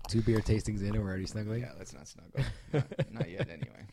2 beer tastings in and we're already snuggling? Yeah, let's not snuggle. Not yet, anyway.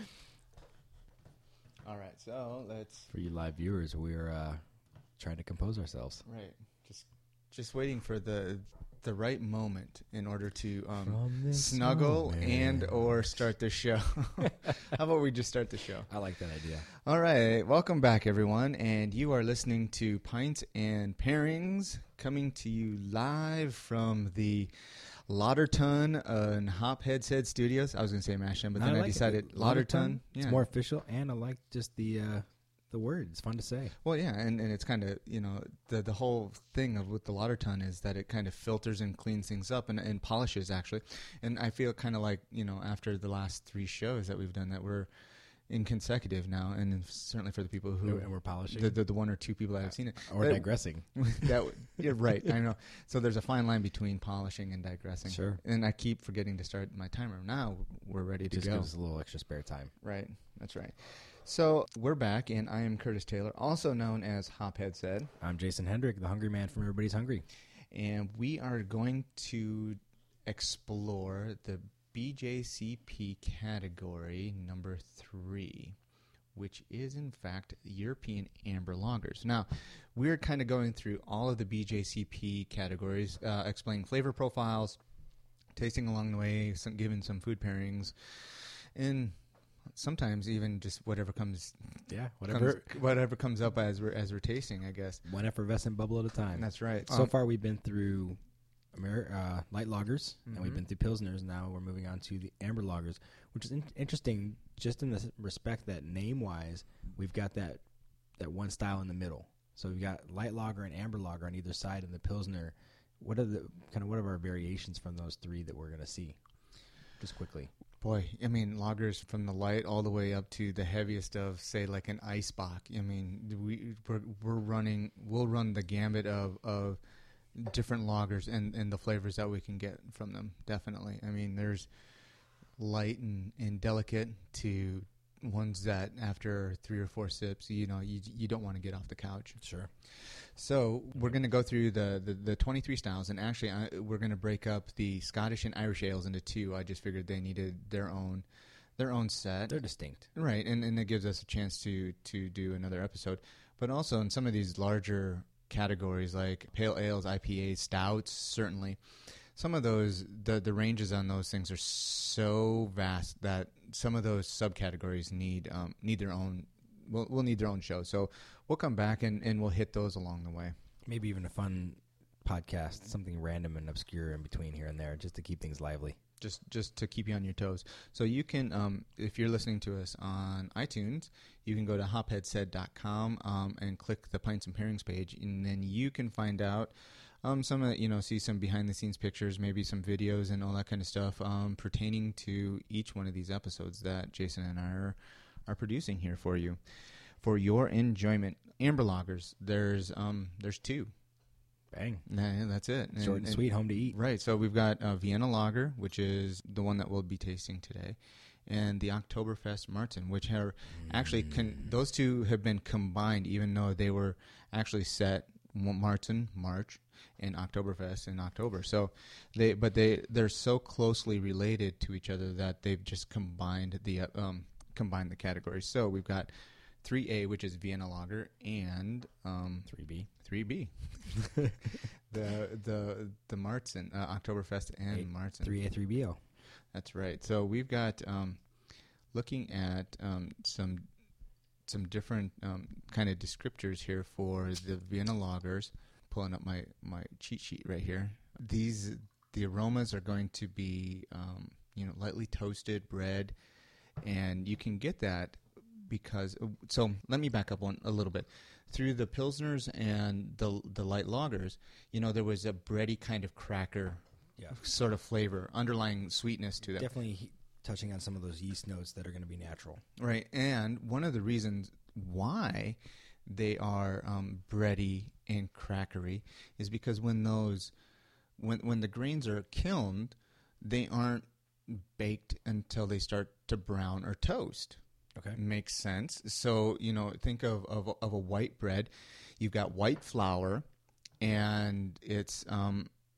All right, so let's... For you live viewers, we're trying to compose ourselves. Right. Just waiting for the right moment in order to snuggle and or start the show. How about we just start the show? I like that idea. All right. Welcome back, everyone. And you are listening to Pints and Pairings, coming to you live from the Lauderton and Hophead's Head Studios. I was going to say Masham, but then I decided Lauderton. Yeah. It's more official, and I like just the word. It's fun to say. Well, yeah, and it's kind of, the whole thing with the Lauderton is that it kind of filters and cleans things up and polishes, actually. And I feel kind of like, after the last 3 shows that we've done, that we're in consecutive now, and certainly for the people who... And we're polishing. The 1 or 2 people that have seen it. Or digressing. You're right, I know. So there's a fine line between polishing and digressing. Sure. And I keep forgetting to start my timer. Now we're ready to Just go. gives us a little extra spare time. Right, that's right. So we're back, and I am Curtis Taylor, also known as Hophead Said. I'm Jason Hendrick, the hungry man from Everybody's Hungry. And we are going to explore the BJCP category number 3, which is, in fact, European Amber Lagers. Now, we're kind of going through all of the BJCP categories, explaining flavor profiles, tasting along the way, giving some food pairings, and... sometimes even just whatever comes, whatever comes up as we're tasting, I guess. One effervescent bubble at a time. That's right. So far, we've been through light lagers, and we've been through pilsners. Now we're moving on to the amber lagers, which is interesting, just in the respect that name-wise, we've got that one style in the middle. So we've got light lager and amber lager on either side, and the pilsner. What are our variations from those 3 that we're going to see? Just quickly. Boy, I mean, lagers from the light all the way up to the heaviest of, say, like an Eisbach. I mean, we'll run the gambit of different lagers and the flavors that we can get from them. Definitely. I mean, there's light and delicate to ones that after 3 or 4 sips, you don't want to get off the couch. Sure. So we're going to go through the 23 styles, and actually we're going to break up the Scottish and Irish ales into 2. I just figured they needed their own set. They're distinct. Right, and it gives us a chance to do another episode. But also in some of these larger categories like pale ales, IPAs, stouts, certainly, some of those, the ranges on those things are so vast that some of those subcategories need their own. We'll need their own show. So we'll come back and we'll hit those along the way. Maybe even a fun podcast, something random and obscure in between here and there, just to keep things lively. Just to keep you on your toes. So you can, if you're listening to us on iTunes, you can go to hopheadsaid.com and click the Pints and Pairings page, and then you can find out see some behind-the-scenes pictures, maybe some videos and all that kind of stuff pertaining to each one of these episodes that Jason and I are producing here for you, for your enjoyment. Amber lagers, there's 2. Bang. Nah, that's it. Short and sweet, home to eat. Right. So we've got Vienna Lager, which is the one that we'll be tasting today, and the Oktoberfest Martin, which are actually those 2 have been combined, even though they were actually set Martin March and Oktoberfest in October. So they're so closely related to each other that they've just combined the categories. So we've got 3A, which is Vienna Lager, and 3B. the Martin, Oktoberfest and Martin. 3A, 3BO. That's right. So we've got looking at some different kind of descriptors here for the Vienna lagers. Pulling up my cheat sheet right here. The aromas are going to be lightly toasted bread, and you can get that because. So let me back up a little bit. Through the pilsners and the light lagers, there was a bready kind of cracker sort of flavor, underlying sweetness to that. Definitely touching on some of those yeast notes that are going to be natural. Right, and one of the reasons why they are bready and crackery is because when the grains are kilned, they aren't baked until they start to brown or toast. Okay. Makes sense. So, think of a white bread. You've got white flour, and it's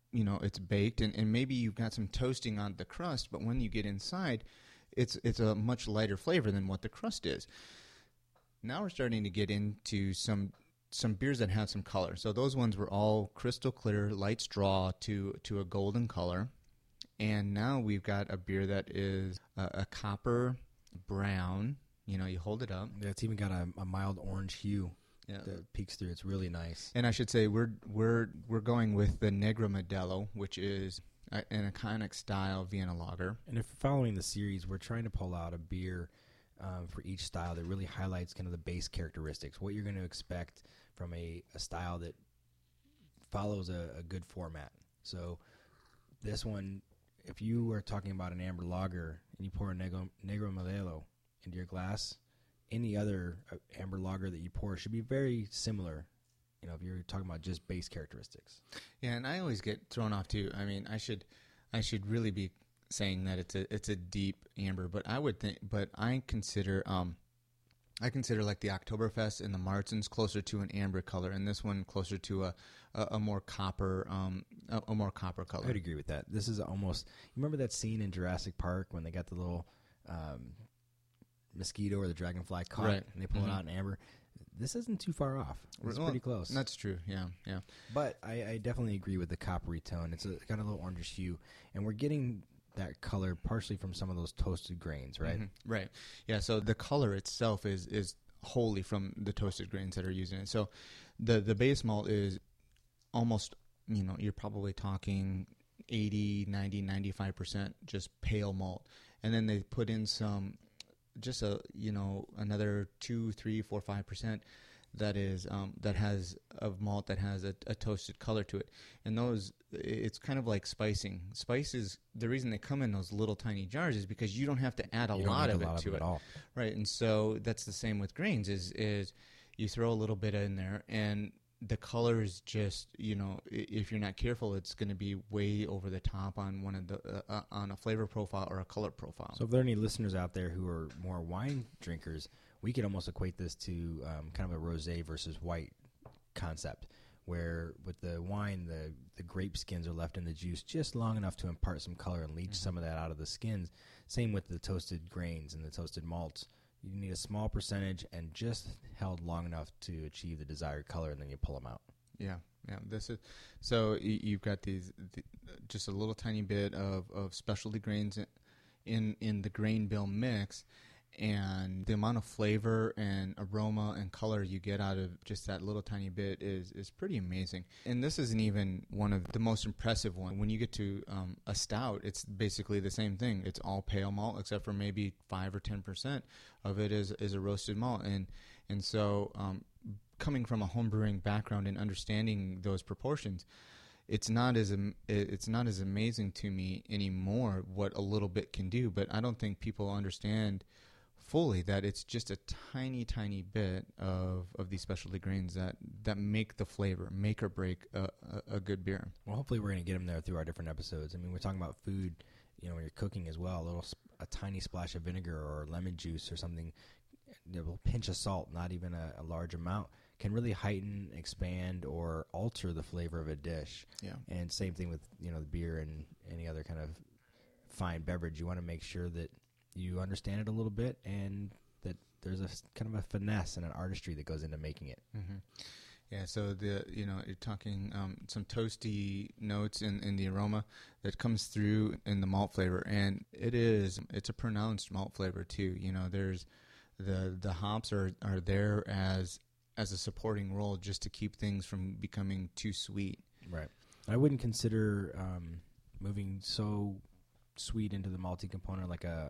it's baked, and maybe you've got some toasting on the crust, but when you get inside, it's a much lighter flavor than what the crust is. Now we're starting to get into some beers that have some color. So those ones were all crystal clear, light straw to a golden color. And now we've got a beer that is a copper brown. You hold it up. Yeah, it's even got a mild orange hue. Yeah. That peeks through. It's really nice. And I should say we're going with the Negra Modelo, which is an iconic style Vienna lager. And if following the series, we're trying to pull out a beer for each style that really highlights kind of the base characteristics, what you're going to expect from a style that follows a good format. So this one, if you are talking about an amber lager and you pour a Negro Modelo into your glass, any other amber lager that you pour should be very similar, if you're talking about just base characteristics. Yeah, and I always get thrown off too. I mean, I should really be saying that it's a deep amber, but I consider like the Oktoberfest and the Martins closer to an amber color, and this one closer to a more copper color. I'd agree with that. This is almost, you remember that scene in Jurassic Park when they got the little mosquito or the dragonfly caught, right, and they pull it out in amber? This isn't too far off. It's pretty close. That's true. Yeah. But I definitely agree with the coppery tone. It's got a little orangish hue, and we're getting that color partially from some of those toasted grains, right? Mm-hmm. Right. Yeah. So the color itself is wholly from the toasted grains that are used in it. So the base malt is almost, you're probably talking 80, 90, 95% just pale malt, and then they put in some. Just another 2, 3, 4, 5% that is that has of malt that has a toasted color to it, and those, it's kind of like spicing. Spices, the reason they come in those little tiny jars is because you don't have to add a lot of it to it, right? And so that's the same with grains. Is you throw a little bit in there, and the color is just, if you're not careful, it's going to be way over the top on one of the on a flavor profile or a color profile. So if there are any listeners out there who are more wine drinkers, we could almost equate this to kind of a rosé versus white concept, where with the wine, the grape skins are left in the juice just long enough to impart some color and leach some of that out of the skins. Same with the toasted grains and the toasted malts. You need a small percentage and just held long enough to achieve the desired color, and then you pull them out. Yeah. This is so you've got just a little tiny bit of specialty grains in the grain bill mix, and the amount of flavor and aroma and color you get out of just that little tiny bit is pretty amazing. And this isn't even one of the most impressive ones. When you get to a stout, it's basically the same thing. It's all pale malt, except for maybe 5 or 10% of it is a roasted malt. And so coming from a homebrewing background and understanding those proportions, it's not as amazing to me anymore what a little bit can do. But I don't think people understand fully that it's just a tiny bit of these specialty grains that make the flavor, make or break a good beer. Well, hopefully we're going to get them there through our different episodes. I mean, we're talking about food, when you're cooking as well. A tiny splash of vinegar or lemon juice or something, a pinch of salt, not even a large amount, can really heighten, expand, or alter the flavor of a dish. Yeah. And same thing with the beer and any other kind of fine beverage. You want to make sure that you understand it a little bit, and that there's a kind of a finesse and an artistry that goes into making it. Mm-hmm. Yeah, so you're talking some toasty notes in the aroma that comes through in the malt flavor, and it's a pronounced malt flavor too. There's the hops are there as a supporting role just to keep things from becoming too sweet. Right. I wouldn't consider moving so sweet into the malty component like a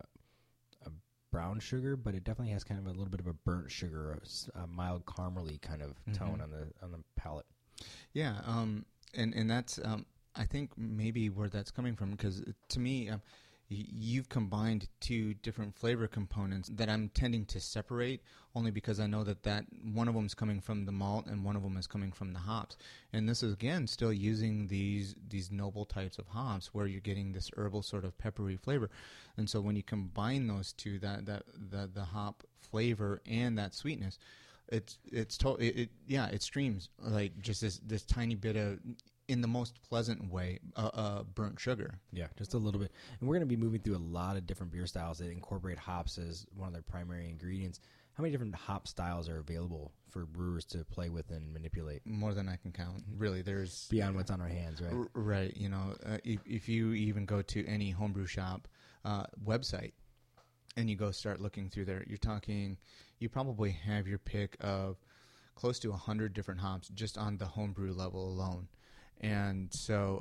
brown sugar, but it definitely has kind of a little bit of a burnt sugar, a mild caramely kind of tone on the palate. Yeah, and that's I think maybe where that's coming from, because to me, you've combined two different flavor components that I'm tending to separate, only because I know that one of them is coming from the malt and one of them is coming from the hops. And this is, again, still using these noble types of hops where you're getting this herbal sort of peppery flavor. And so when you combine those two, the hop flavor and that sweetness, It streams like just this tiny bit of, in the most pleasant way, burnt sugar. Yeah, just a little bit. And we're going to be moving through a lot of different beer styles that incorporate hops as one of their primary ingredients. How many different hop styles are available for brewers to play with and manipulate? More than I can count. Really, there's beyond what's on our hands, right? Right. You know, if you even go to any homebrew shop website and you go start looking through there, you probably have your pick of close to 100 different hops just on the homebrew level alone. And so,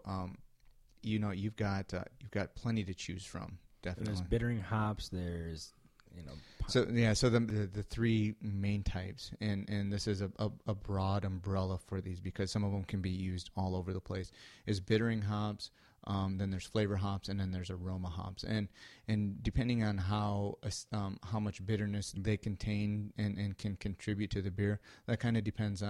you've got plenty to choose from. Definitely. And there's bittering hops. There's, So the three main types, and this is a broad umbrella for these because some of them can be used all over the place, is bittering hops. Then there's flavor hops, and then there's aroma hops, and depending on how much bitterness they contain and can contribute to the beer, that kind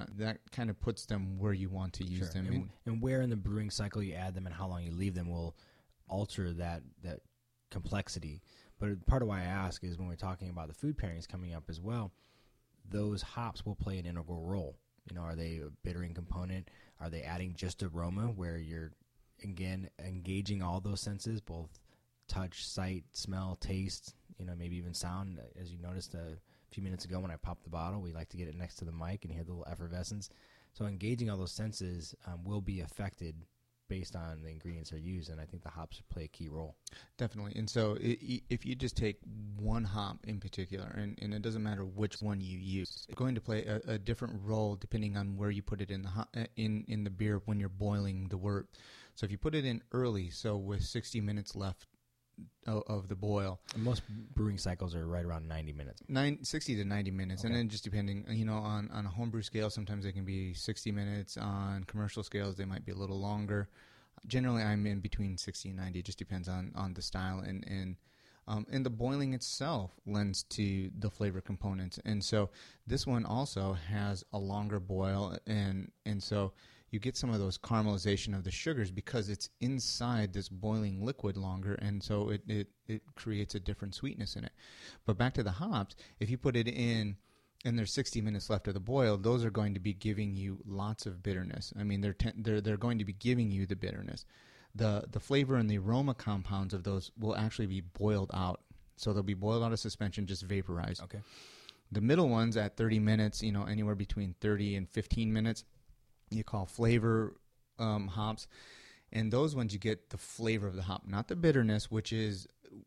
of puts them where you want to use them, and where in the brewing cycle you add them and how long you leave them will alter that complexity. But part of why I ask is when we're talking about the food pairings coming up as well, those hops will play an integral role. Are they a bittering component? Are they adding just aroma where you're again engaging all those senses, both touch, sight, smell, taste, maybe even sound? As you noticed a few minutes ago when I popped the bottle, we like to get it next to the mic and hear the little effervescence. So engaging all those senses will be affected based on the ingredients that are used, and I think the hops play a key role. Definitely. And so if you just take one hop in particular, and it doesn't matter which one you use, it's going to play a different role depending on where you put it in the beer when you're boiling the wort. So if you put it in early, so with 60 minutes left of the boil. And most brewing cycles are right around 90 minutes. 60 to 90 minutes. Okay. And then just depending, on a homebrew scale, sometimes they can be 60 minutes. On commercial scales, they might be a little longer. Generally, I'm in between 60 and 90. It just depends on the style. And the boiling itself lends to the flavor components. And so this one also has a longer boil. And so you get some of those caramelization of the sugars because it's inside this boiling liquid longer, and so it creates a different sweetness in it. But back to the hops, if you put it in and there's 60 minutes left of the boil, those are going to be giving you lots of bitterness. I mean, they're going to be giving you the bitterness. The flavor and the aroma compounds of those will actually be boiled out. So they'll be boiled out of suspension, just vaporized. Okay. The middle ones at 30 minutes, anywhere between 30 and 15 minutes, you call flavor hops, and those ones you get the flavor of the hop, not the bitterness, which is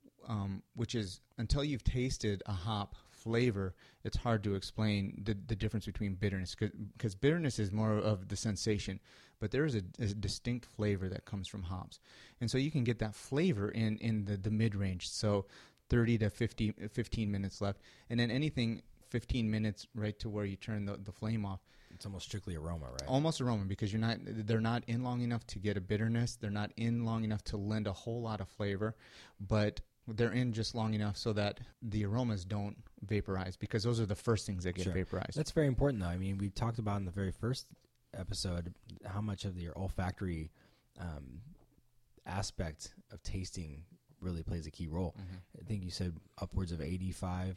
until you've tasted a hop flavor, it's hard to explain the difference between bitterness, because bitterness is more of the sensation, but there is a distinct flavor that comes from hops, and so you can get that flavor in the mid-range, so 30 to 15 minutes left, and then anything 15 minutes right to where you turn the flame off. It's almost strictly aroma, right? Almost aroma, because they're not in long enough to get a bitterness. They're not in long enough to lend a whole lot of flavor, but they're in just long enough so that the aromas don't vaporize, because those are the first things that get vaporized. That's very important, though. I mean, we talked about in the very first episode how much of your olfactory aspect of tasting really plays a key role. Mm-hmm. I think you said upwards of 85%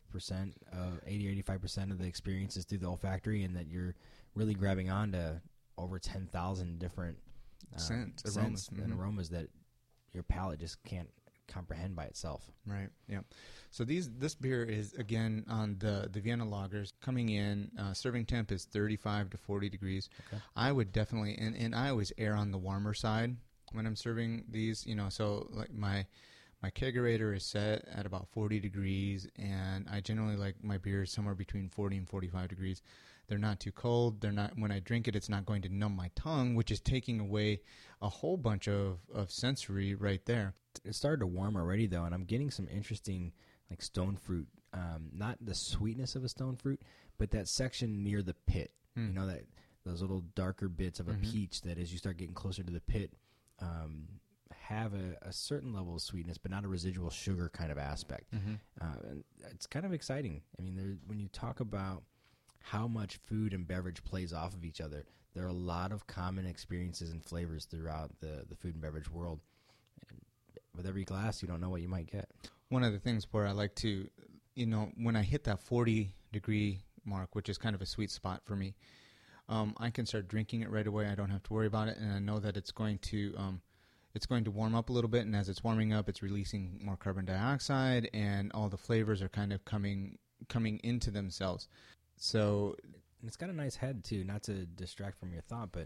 of the experience is through the olfactory, and that you're really grabbing on to over 10,000 different scents and aromas that your palate just can't comprehend by itself. Right, yeah. So this beer is, again, on the Vienna lagers, coming in, serving temp is 35 to 40 degrees. Okay. I would definitely, and I always err on the warmer side when I'm serving these, so like my kegerator is set at about 40 degrees, and I generally like my beers somewhere between 40 and 45 degrees. They're not too cold. They're not, when I drink it, it's not going to numb my tongue, which is taking away a whole bunch of sensory right there. It started to warm already, though, and I'm getting some interesting, like, stone fruit. Not the sweetness of a stone fruit, but that section near the pit. That those little darker bits of a peach that, as you start getting closer to the pit, have a certain level of sweetness, but not a residual sugar kind of aspect. And it's kind of exciting. I mean, when you talk about how much food and beverage plays off of each other, there are a lot of common experiences and flavors throughout the food and beverage world. And with every glass, you don't know what you might get. One of the things where I like to, when I hit that 40-degree mark, which is kind of a sweet spot for me. I can start drinking it right away. I don't have to worry about it, and I know that it's going to warm up a little bit. And as it's warming up, it's releasing more carbon dioxide, and all the flavors are kind of coming into themselves. So it's got a nice head too. Not to distract from your thought, but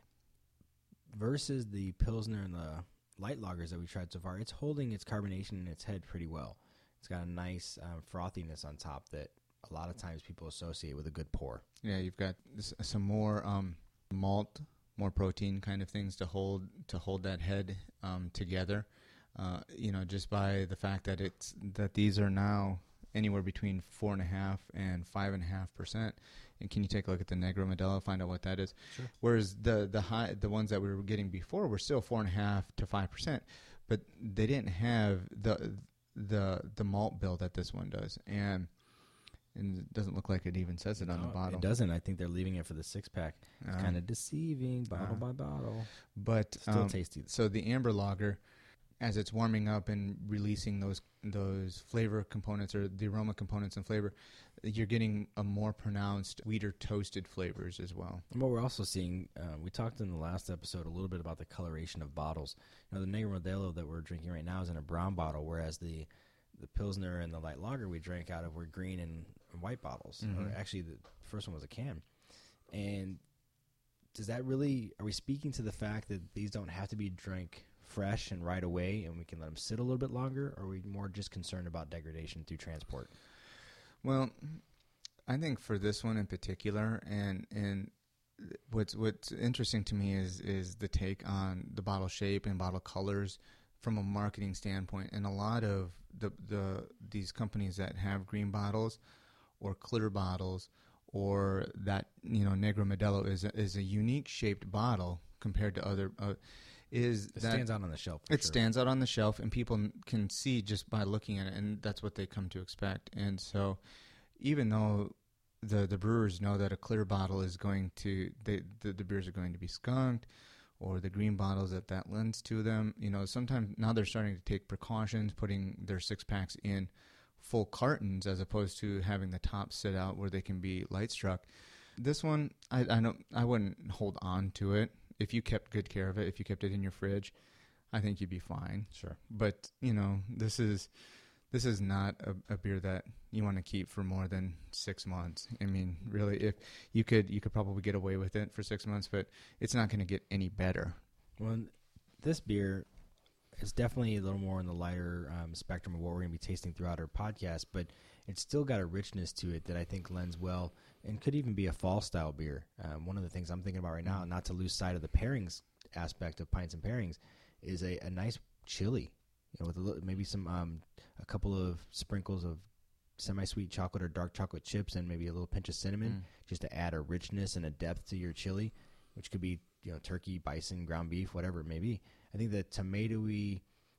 versus the Pilsner and the light lagers that we tried so far, it's holding its carbonation in its head pretty well. It's got a nice frothiness on top that a lot of times people associate with a good pour. Yeah, you've got some more malt, more protein kind of things to hold that head together. Just by the fact that these are now anywhere between 4.5% and 5.5%. And can you take a look at the Negro Modelo, find out what that is? Sure. Whereas the ones that we were getting before were still 4.5% to 5%, but they didn't have the malt bill that this one does, and it doesn't look like it even says it on the bottle. It doesn't. I think they're leaving it for the 6-pack. It's kind of deceiving, bottle by bottle. But still tasty. So the amber lager, as it's warming up and releasing those flavor components or the aroma components and flavor, you're getting a more pronounced, sweeter, toasted flavors as well. And what we're also seeing, we talked in the last episode a little bit about the coloration of bottles. The Negro Modelo that we're drinking right now is in a brown bottle, whereas the Pilsner and the light lager we drank out of were green and white bottles. Mm-hmm. Actually, the first one was a can. And does that really, are we speaking to the fact that these don't have to be drank fresh and right away and we can let them sit a little bit longer, or are we more just concerned about degradation through transport? Well, I think for this one in particular, and what's interesting to me is the take on the bottle shape and bottle colors from a marketing standpoint. And a lot of these companies that have green bottles or clear bottles, or that Negro Modelo is a unique shaped bottle compared to other. It stands out on the shelf. It stands out on the shelf, and people can see just by looking at it, and that's what they come to expect. And so, even though the brewers know that a clear bottle is going to the beers are going to be skunked, or the green bottles that lends to them, sometimes now they're starting to take precautions, putting their 6-packs in full cartons as opposed to having the top sit out where they can be light struck. This one, I wouldn't hold on to it. If you kept good care of it, if you kept it in your fridge, I think you'd be fine. Sure. But, this is not a beer that you want to keep for more than 6 months. I mean, really, if you could probably get away with it for 6 months, but it's not going to get any better. Well, this beer is definitely a little more in the lighter spectrum of what we're going to be tasting throughout our podcast, but it's still got a richness to it that I think lends well and could even be a fall-style beer. One of the things I'm thinking about right now, not to lose sight of the pairings aspect of Pints and Pairings, is a nice chili, with maybe some a couple of sprinkles of semi-sweet chocolate or dark chocolate chips and maybe a little pinch of cinnamon just to add a richness and a depth to your chili, which could be turkey, bison, ground beef, whatever it may be. I think the tomatoey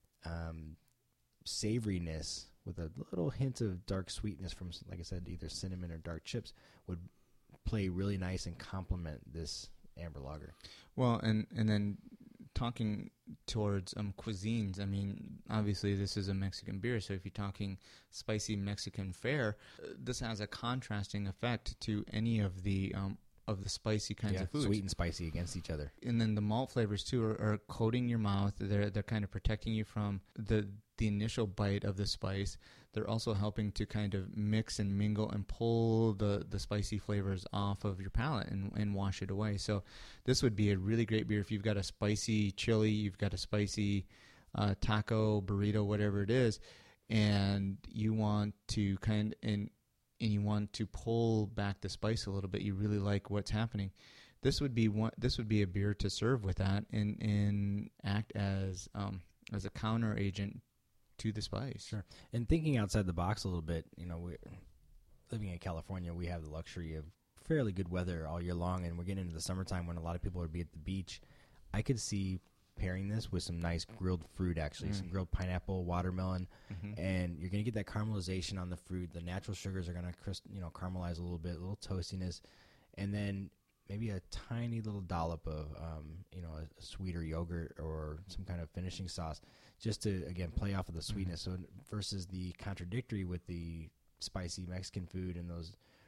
savoriness with a little hint of dark sweetness from, like I said, either cinnamon or dark chips would play really nice and complement this amber lager. Well, and then talking towards cuisines, I mean, obviously this is a Mexican beer, so if you're talking spicy Mexican fare, this has a contrasting effect to any of the spicy kinds of foods. Sweet and spicy against each other. And then the malt flavors too are coating your mouth. They're kind of protecting you from the initial bite of the spice. They're also helping to kind of mix and mingle and pull the spicy flavors off of your palate and wash it away. So this would be a really great beer if you've got a spicy chili, you've got a spicy taco, burrito, whatever it is, and you want to and you want to pull back the spice a little bit. You really like what's happening. This would be a beer to serve with that and act as a counter agent to the spice. Sure. And thinking outside the box a little bit, we're living in California, we have the luxury of fairly good weather all year long, and we're getting into the summertime when a lot of people would be at the beach. I could see pairing this with some nice grilled fruit, actually, some grilled pineapple, watermelon, and you're going to get that caramelization on the fruit. The natural sugars are going to caramelize a little bit, a little toastiness, and then maybe a tiny little dollop of a sweeter yogurt or some kind of finishing sauce, just to again play off of the sweetness. So versus the contradictory with the spicy Mexican food and those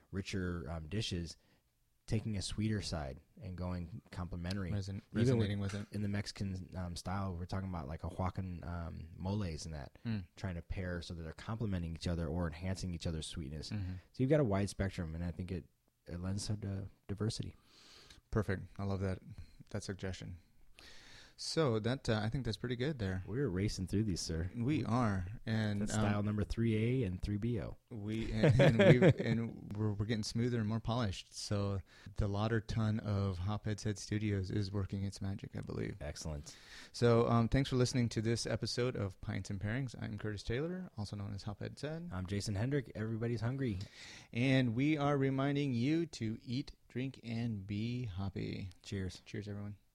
richer dishes, taking a sweeter side and going complementary. Resonating with it. In the Mexican style, we're talking about like a Oaxacan moles and that, trying to pair so that they're complementing each other or enhancing each other's sweetness. So you've got a wide spectrum, and I think it lends to diversity. Perfect. I love that suggestion. So that I think that's pretty good there. We're racing through these, sir. We are, and that's style number 3A and 3BO. We're getting smoother and more polished. So the Lauder Ton of Hophead's Head Studios is working its magic, I believe. Excellent. So thanks for listening to this episode of Pints and Pairings. I'm Curtis Taylor, also known as Hophead Said. I'm Jason Hendrick. Everybody's hungry, and we are reminding you to eat, drink, and be hoppy. Cheers. Cheers, everyone.